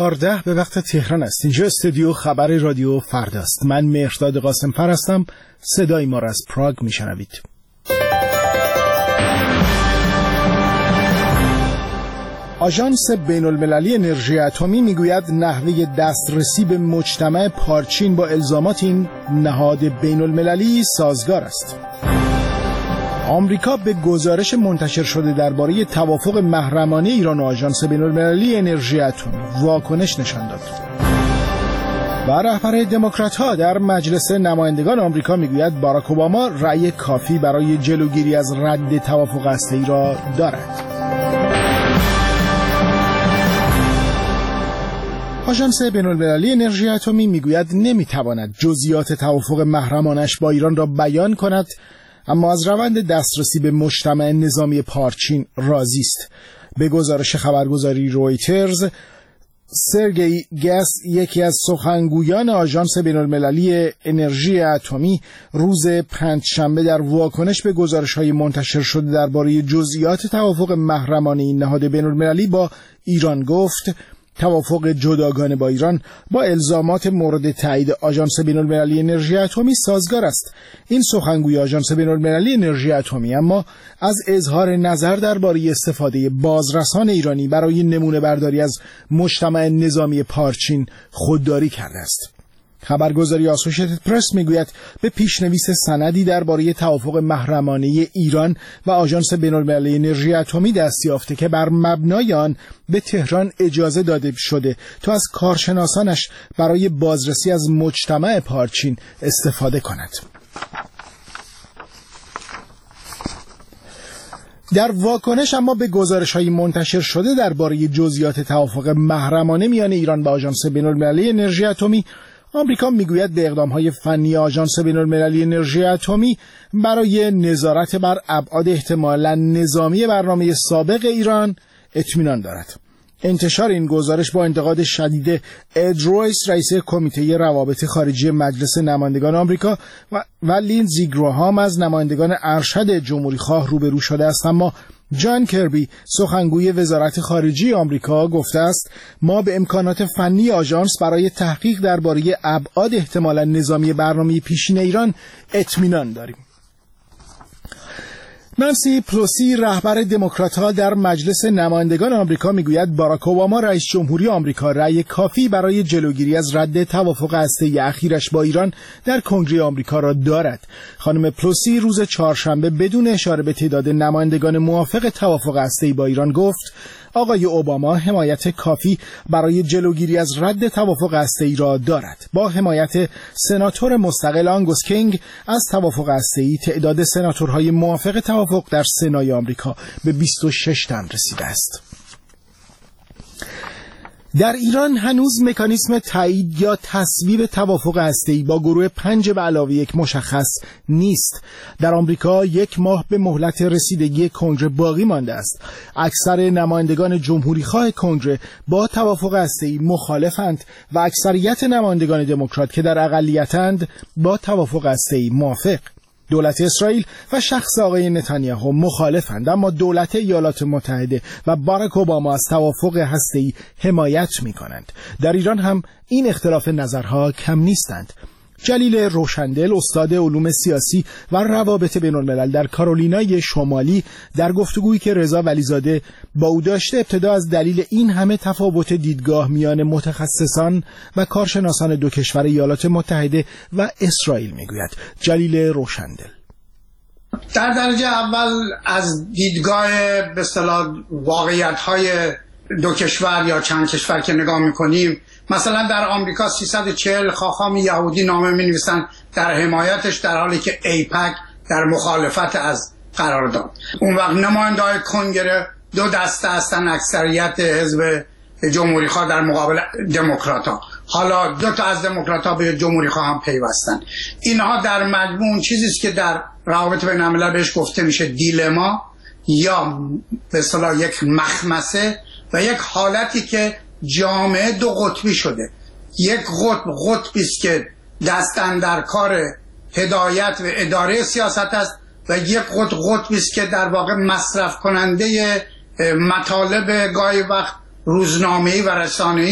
14 به وقت تهران است. اینجا استودیو خبر رادیو فرداست. من مهرداد قاسم‌فر هستم. صدای ما را از پراگ میشنوید. آژانس بین‌المللی انرژی اتمی میگوید نحوه دسترسی به مجتمع پارچین با الزامات این نهاد بین‌المللی سازگار است. آمریکا به گزارش منتشر شده درباره توافق محرمانه ایران و آژانس بین‌المللی انرژی اتمی واکنش نشان داد. و رهبر دموکرات‌ها در مجلس نمایندگان آمریکا میگوید باراک اوباما رأی کافی برای جلوگیری از رد توافق هسته‌ای را دارد. آژانس بین‌المللی انرژی اتمی میگوید نمیتواند جزئیات توافق محرمانش با ایران را بیان کند، اما از روند دسترسی به مجتمع نظامی پارچین راضی است. به گزارش خبرگزاری رویترز، سرگئی گس، یکی از سخنگویان آژانس بین‌المللی انرژی اتمی، روز پنجشنبه در واکنش به گزارش‌های منتشر شده درباره جزئیات توافق محرمانه این نهاد بین‌المللی با ایران گفت توافق جداگانه با ایران با الزامات مورد تایید آژانس بین‌المللی انرژی اتمی سازگار است. این سخنگوی آژانس بین‌المللی انرژی اتمی اما از اظهار نظر درباره استفاده بازرسان ایرانی برای نمونه برداری از مجتمع نظامی پارچین خودداری کرده است. خبرگزاری آسوشیتد پرس میگوید به پیشنویس سندی درباره توافق محرمانه ایران و آژانس بین‌المللی انرژی اتمی دست یافته که بر مبنای آن به تهران اجازه داده شده تا از کارشناسانش برای بازرسی از مجتمع پارچین استفاده کند. در واکنش اما به گزارش‌های منتشر شده درباره جزئیات توافق محرمانه میان ایران و آژانس بین‌المللی انرژی اتمی، آمریکا میگوید به اقدام‌های فنی آژانس بین‌المللی انرژی اتمی برای نظارت بر ابعاد احتمالاً نظامی برنامه سابق ایران اطمینان دارد. انتشار این گزارش با انتقاد شدید اد رویس، رئیس کمیته روابط خارجی مجلس نمایندگان آمریکا و لیندزی گراهام از نمایندگان ارشد جمهوری‌خواه روبرو شده است، اما جان کربی، سخنگوی وزارت خارجه آمریکا، گفته است ما به امکانات فنی آژانس برای تحقیق درباره ابعاد احتمالاً نظامی برنامه پیشین ایران اطمینان داریم. نانسی پلوسی، رهبر دموکرات‌ها در مجلس نمایندگان آمریکا، میگوید باراک اوباما رئیس جمهوری آمریکا رأی کافی برای جلوگیری از رد توافق هسته‌ای اخیرش با ایران در کنگره آمریکا را دارد. خانم پلوسی روز چهارشنبه بدون اشاره به تعداد نمایندگان موافق توافق هسته‌ای با ایران گفت آقای اوباما حمایت کافی برای جلوگیری از رد توافق هسته‌ای را دارد. با حمایت سناتور مستقل آنگوس کینگ از توافق هسته‌ای، تعداد سناتورهای موافق توافق در سنای آمریکا به 26 تن رسیده است. در ایران هنوز مکانیسم تایید یا تصویب توافق هسته‌ای با گروه 5+1 مشخص نیست. در آمریکا 1 ماه به مهلت رسیدگی کنگره باقی مانده است. اکثر نمایندگان جمهوری‌خواه کنگره با توافق هسته‌ای مخالفند و اکثریت نمایندگان دموکرات که در اقلیتند با توافق هسته‌ای موافق. دولت اسرائیل و شخص آقای نتانیاهو مخالفند، اما دولت ایالات متحده و باراک اوباما از توافق هسته‌ای حمایت می‌کنند. در ایران هم این اختلاف نظرها کم نیستند. جلیل روشندل، استاد علوم سیاسی و روابط بین‌الملل در کارولینای شمالی، در گفتگویی که رضا ولیزاده با او داشته، ابتدا از دلیل این همه تفاوت دیدگاه میان متخصصان و کارشناسان دو کشور ایالات متحده و اسرائیل میگوید. جلیل روشندل: در درجه اول از دیدگاه به اصطلاح واقعیت‌های دو کشور یا چند کشور که نگاه می‌کنیم، مثلا در آمریکا 340 خاخام یهودی نامه می‌نویسن در حمایتش، در حالی که ایپک در مخالفت از قرار داد. اون وقت نماینده‌های کنگره دو دسته هستن، اکثریت حزب جمهوری‌خواه در مقابل دموکرات‌ها. حالا 2 تا از دموکرات‌ها به جمهوری‌خواه هم پیوستن. اینها در مجموع چیزی است که در روابط بین‌الملل بهش گفته میشه دیلما، یا به اصطلاح یک مخمسه و یک حالتی که جامعه 2 قطبی شده. یک قطبی است که دستن در کار هدایت و اداره سیاست است و یک قطبی است که در واقع مصرف کننده مطالب گاهی وقت روزنامه‌ای و رسانه‌ای است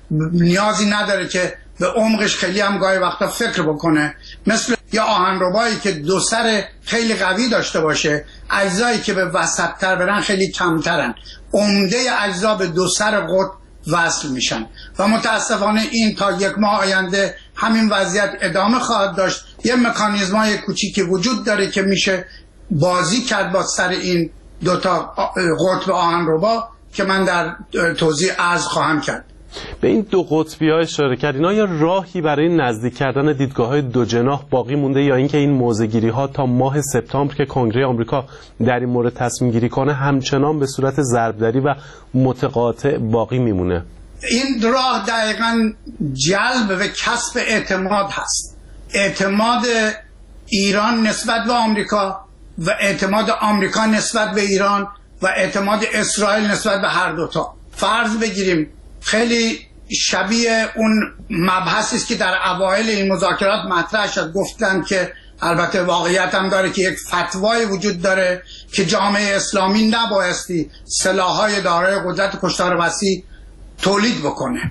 نیازی نداره که به عمقش خیلی هم گاهی وقتا فکر بکنه، مثل یا آهنربایی که دو سر خیلی قوی داشته باشه، اجزایی که به وسط تر برن خیلی کمترن، عمده اجزا به دو سر قطب وصل میشن و متاسفانه این تا یک ماه آینده همین وضعیت ادامه خواهد داشت. یه مکانیزمای کوچیکی وجود داره که میشه بازی کرد با سر این دوتا قطب آهنربا که من در توضیح عرض خواهم کرد. به این دو قطبی ها اشاره کردین، آیا راهی برای نزدیک کردن دیدگاه های دو جناح باقی مونده یا اینکه این موضع‌گیری ها تا ماه سپتامبر که کنگره آمریکا در این مورد تصمیم گیری کنه همچنان به صورت ضربدری و متقاطع باقی میمونه؟ این راه دقیقاً جلب و کسب اعتماد هست، اعتماد ایران نسبت به آمریکا و اعتماد آمریکا نسبت به ایران و اعتماد اسرائیل نسبت به هر دوتا. فرض بگیریم خیلی شبیه اون مبحثی است که در اوایل این مذاکرات مطرح شد، گفتن که البته واقعیت هم داره که یک فتوای وجود داره که جامعه اسلامی نبایستی سلاح‌های دارای قدرت کشتار وسیع تولید بکنه.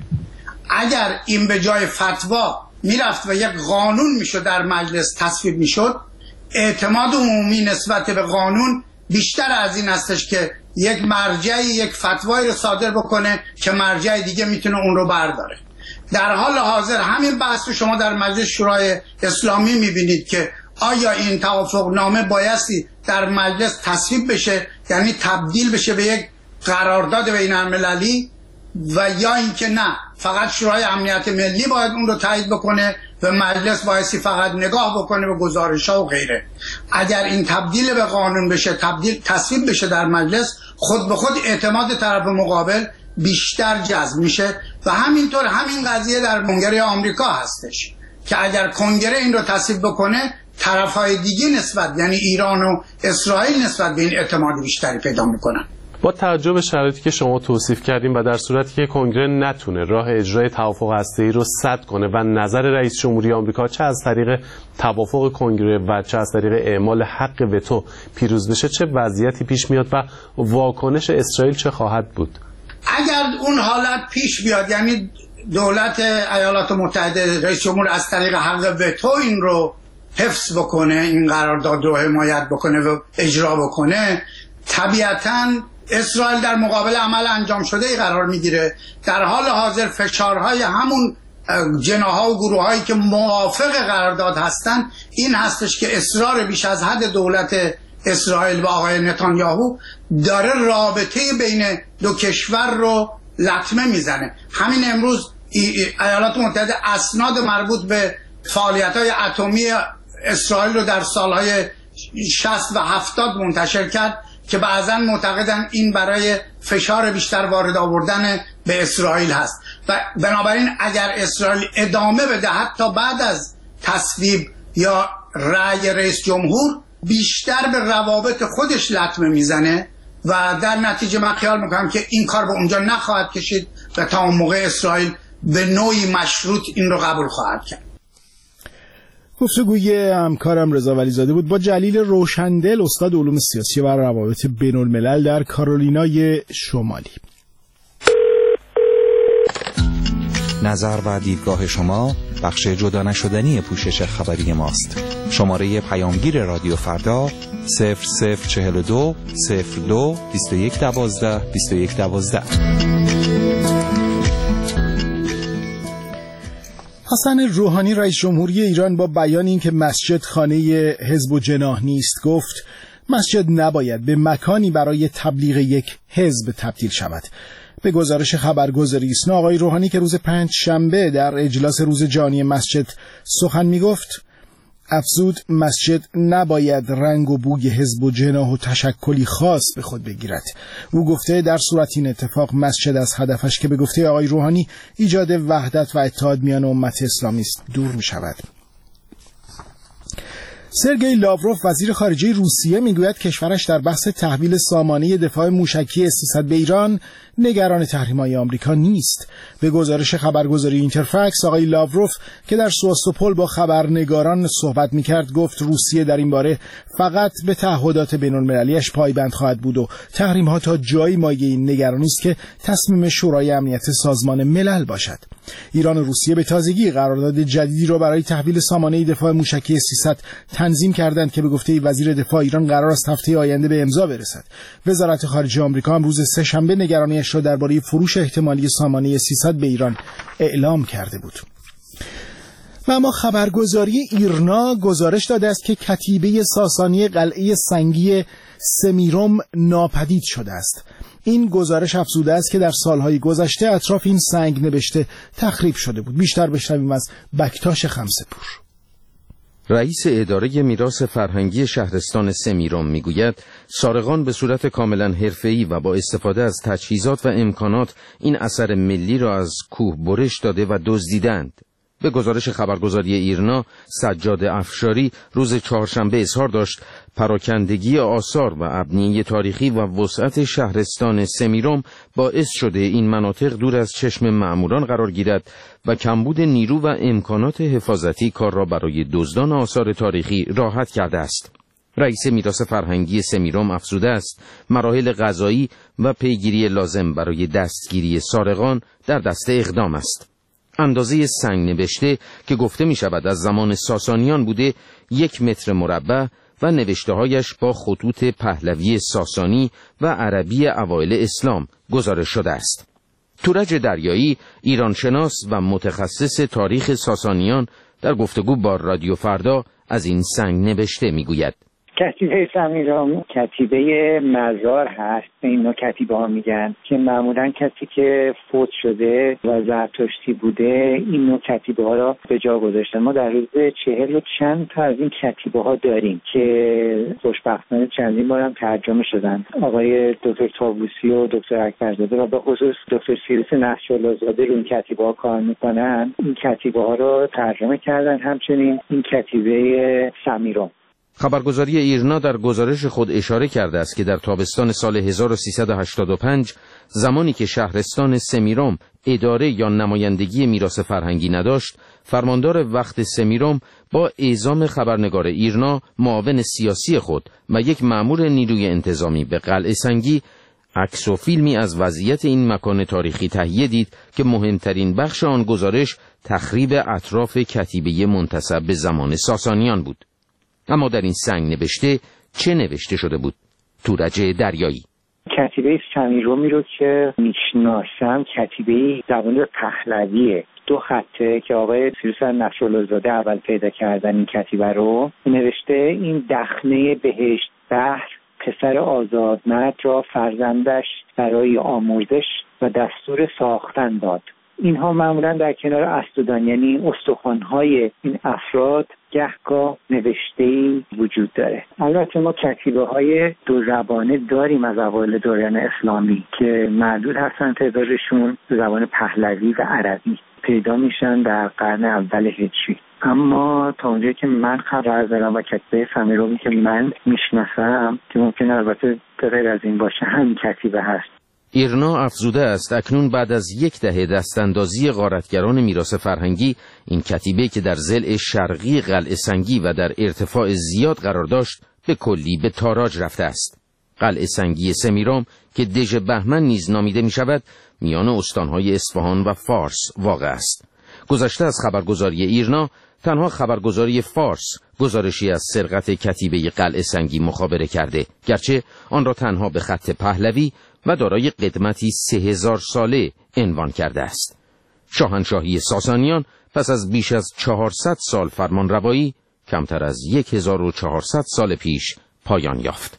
اگر این به جای فتوا میرفت و یک قانون میشد در مجلس تصویب میشد، اعتماد عمومی نسبت به قانون بیشتر از این هستش که یک مرجعی یک فتوایی رو صادر بکنه که مرجع دیگه میتونه اون رو برداره. در حال حاضر همین بحث رو شما در مجلس شورای اسلامی میبینید که آیا این توافق نامه بایستی در مجلس تصویب بشه، یعنی تبدیل بشه به یک قرارداد بین المللی، و یا اینکه نه فقط شورای امنیت ملی باید اون رو تایید بکنه و مجلس بایستی فقط نگاه بکنه به گزارش‌ها و غیره. اگر این تبدیل به قانون بشه، تصویب بشه در مجلس، خود به خود اعتماد طرف مقابل بیشتر جذب میشه و همینطور همین قضیه در کنگره آمریکا هستش که اگر کنگره این رو تصویب بکنه، طرف‌های دیگه نسبت یعنی ایران و اسرائیل نسبت به این اعتماد بیشتری پیدا میکنن. با توجه به شرایطی که شما توصیف کردیم و در صورتی که کنگره نتونه راه اجرای توافق هسته‌ای رو سد کنه و نظر رئیس جمهوری آمریکا چه از طریق توافق کنگره و چه از طریق اعمال حق وتو پیروز بشه، چه وضعیتی پیش میاد و واکنش اسرائیل چه خواهد بود؟ اگر اون حالت پیش بیاد، یعنی دولت ایالات متحده، رئیس جمهور از طریق حق وتو این رو حفظ بکنه، این قرارداد رو حمایت بکنه و اجرا بکنه، طبیعتاً اسرائیل در مقابل عمل انجام شده ای قرار میگیره. در حال حاضر فشارهای همون جناح‌ها و گروه‌هایی که موافق قرارداد هستن این هستش که اصرار بیش از حد دولت اسرائیل و آقای نتانیاهو داره رابطه بین دو کشور رو لطمه میزنه. همین امروز ایالات متحده اسناد مربوط به فعالیت‌های اتمی اسرائیل رو در سالهای 60 و 70 منتشر کرد که بعضا معتقدن این برای فشار بیشتر وارد آوردن به اسرائیل هست و بنابراین اگر اسرائیل ادامه بده حتی بعد از تصویب یا رأی رئیس جمهور، بیشتر به روابط خودش لطمه میزنه و در نتیجه من خیال میکنم که این کار به اونجا نخواهد کشید و تا اون موقع اسرائیل به نوعی مشروط این رو قبول خواهد کرد. گفتگوی همکارم رضا ولیزاده بود با جلیل روشندل، استاد علوم سیاسی و روابط بین الملل در کارولینای شمالی. نظر و دیدگاه شما بخش جدا نشدنی پوشش خبری ماست. شماره پیامگیر رادیو فردا 0042 02 2112 2112. حسن روحانی رئیس جمهوری ایران با بیان اینکه مسجد خانه حزب و جناح نیست گفت مسجد نباید به مکانی برای تبلیغ یک حزب تبدیل شود. به گزارش خبرگزاری ایسنا آقای روحانی که روز پنجشنبه در اجلاس روز جهانی مسجد سخن میگفت افزود مسجد نباید رنگ و بوی حزب و جناح و تشکلی خاص به خود بگیرد. او گفته در صورت این اتفاق مسجد از هدفش که به گفته آقای روحانی ایجاد وحدت و اتحاد میان امت اسلامی است دور می شود. سرگئی لاوروف وزیر خارجه روسیه میگوید کشورش در بحث تحویل سامانه دفاع موشکی S-300 به ایران نگران تحریم‌های آمریکا نیست. به گزارش خبرگزاری اینترفکس آقای لاوروف که در سواستوپول با خبرنگاران صحبت می‌کرد گفت روسیه در این باره فقط به تعهدات بین‌المللی‌اش پایبند خواهد بود و تحریم‌ها تا جایی مایه این نگرانی است که تصمیم شورای امنیت سازمان ملل باشد. ایران و روسیه به تازگی قرارداد جدیدی را برای تحویل سامانه دفاع موشکی S-300 تنظیم کردند که به گفته وزیر دفاع ایران قرار است هفته آینده به امضا برسد. وزارت خارجه آمریکا هم روز سه‌شنبه نگرانیش را درباره فروش احتمالی سامانه S-300 به ایران اعلام کرده بود. و اما خبرگزاری ایرنا گزارش داده است که کتیبه ساسانی قلعه سنگی سمیروم ناپدید شده است. این گزارش افزوده است که در سالهای گذشته اطراف این سنگ نبشته تخریب شده بود. بیشتر بشنویم از بکتاش خمسه‌پور. رئیس اداره میراث فرهنگی شهرستان سمیروم میگوید سارقان به صورت کاملا حرفه‌ای و با استفاده از تجهیزات و امکانات این اثر ملی را از کوه برش داده و دزدیدند. به گزارش خبرگزاری ایرنا، سجاد افشاری روز چهارشنبه اظهار داشت پراکندگی آثار و ابنیه تاریخی و وسعت شهرستان سمیروم باعث شده این مناطق دور از چشم مأموران قرار گیرد و کمبود نیرو و امکانات حفاظتی کار را برای دزدان آثار تاریخی راحت کرده است. رئیس میراث فرهنگی سمیروم افزوده است مراحل قضایی و پیگیری لازم برای دستگیری سارقان در دست اقدام است. اندازه سنگ نوشته که گفته می شود از زمان ساسانیان بوده 1 متر مربع و نوشته‌هایش با خطوط پهلوی ساسانی و عربی اوایل اسلام گزارش شده است. تورج دریایی، ایرانشناس و متخصص تاریخ ساسانیان در گفتگو با رادیو فردا از این سنگ نوشته می گوید. کتیبه سمیروم کتیبه مزار هست. این نوع کتیبه ها میگن که معمولا کسی که فوت شده و زرتشتی بوده این نوع کتیبه ها را به جا گذاشتن. ما در روز 40 و چند تا از این کتیبه ها داریم که خوشبختانه چندین بار هم ترجمه شدن. آقای دکتر طاووسی و دکتر اکبرزاده و به خصوص دکتر سیروس نقش‌الله‌زاده رو این کتیبه ها کار میکنن. این کتیبه ها رو ترجمه کردن. همچنین این کتیبه سمیروم. خبرگزاری ایرنا در گزارش خود اشاره کرده است که در تابستان سال 1385 زمانی که شهرستان سمیروم اداره یا نمایندگی میراث فرهنگی نداشت، فرماندار وقت سمیروم با اعزام خبرنگار ایرنا معاون سیاسی خود و یک مأمور نیروی انتظامی به قلعه سنگی عکس و فیلمی از وضعیت این مکان تاریخی تهیه دید که مهمترین بخش آن گزارش تخریب اطراف کتیبه منتسب به زمان ساسانیان بود. اما در این سنگ نوشته چه نوشته شده بود؟ تورج دریایی. کتیبه سمیرومی رو که میشناسم کتیبه زبان پهلویه. 2 خطه که آقای سیروس نقش‌الله‌زاده اول پیدا کردن این کتیبه رو نوشته این دخنه بهشت بحر پسر آزادمرد را فرزندش برای آموزش و دستور ساختن داد. اینها معمولا در کنار استودان یعنی استخوان‌های این افراد گهگاه نوشته‌ای وجود داره. البته ما کتیبه‌های 2 زبانه داریم از اوایل دوران اسلامی که معدود هستن تعدادشون زبان پهلوی و عربی پیدا میشن در قرن اول هجری. اما تا اونجایی که من خبر دارم و کتیبه سمیرومی که من میشناسم که ممکنه البته غیر از این باشه همین کتیبه هست. ایرنا افزوده است اکنون بعد از 1 دهه دستاندازی غارتگران میراث فرهنگی این کتیبه که در ضلع شرقی قلعه سنگی و در ارتفاع زیاد قرار داشت به کلی به تاراج رفته است. قلعه سنگی سمیروم که دژ بهمن نیز نامیده می شود میان استانهای اصفهان و فارس واقع است. گذشته از خبرگزاری ایرنا تنها خبرگزاری فارس گزارشی از سرقت کتیبه قلعه سنگی مخابره کرده، گرچه آن را تنها به خط پهلوی و دارای قدمتی 3000 ساله عنوان کرده است. شاهنشاهی ساسانیان پس از بیش از 400 سال فرمانروایی کمتر از 1400 سال پیش پایان یافت.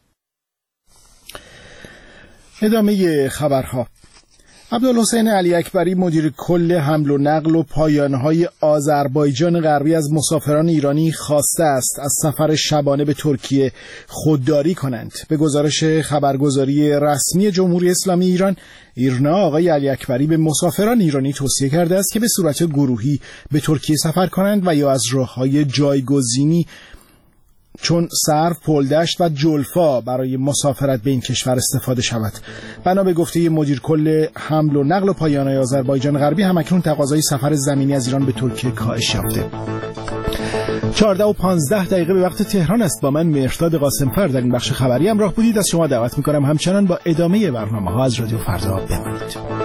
ادامه خبرها. عبدالحسین علی اکبری مدیر کل حمل و نقل و پایانه‌های آذربایجان غربی از مسافران ایرانی خواسته است از سفر شبانه به ترکیه خودداری کنند. به گزارش خبرگزاری رسمی جمهوری اسلامی ایران، ایرنا آقای علی اکبری به مسافران ایرانی توصیه کرده است که به صورت گروهی به ترکیه سفر کنند و یا از راه‌های جایگزینی چون سرو، پلدشت و جلفا برای مسافرت به این کشور استفاده شود. بنا به گفته مدیر کل حمل و نقل و پایانه آذربایجان غربی، همکنون تقاضای سفر زمینی از ایران به ترکیه کاهش یافته. 14:15 به وقت تهران است. با من مهرداد قاسم‌فر در این بخش خبری همراه بودید. از شما دعوت می‌کنم همچنان با ادامه برنامه‌ها از رادیو فردا بمانید.